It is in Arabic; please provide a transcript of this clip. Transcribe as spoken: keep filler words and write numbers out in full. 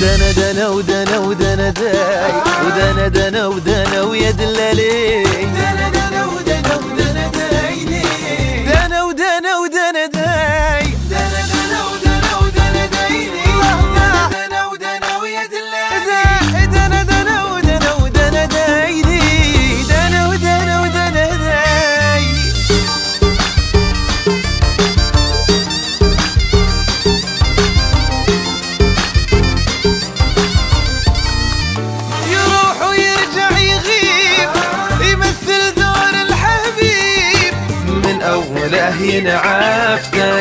ودنا دنا ودنا ودنا داي ودنا دنا ودنا ويا دلالي دنا دنا ودنا ودنا داي دنا ودنا ودنا داي دنا دنا ودنا ودنا داي دنا ودنا ويا دلالي دنا دنا ودنا ودنا داي دنا ودنا ودنا داي. يروح ويرجع يغيب يمثل دور الحبيب من أوله ينعفتن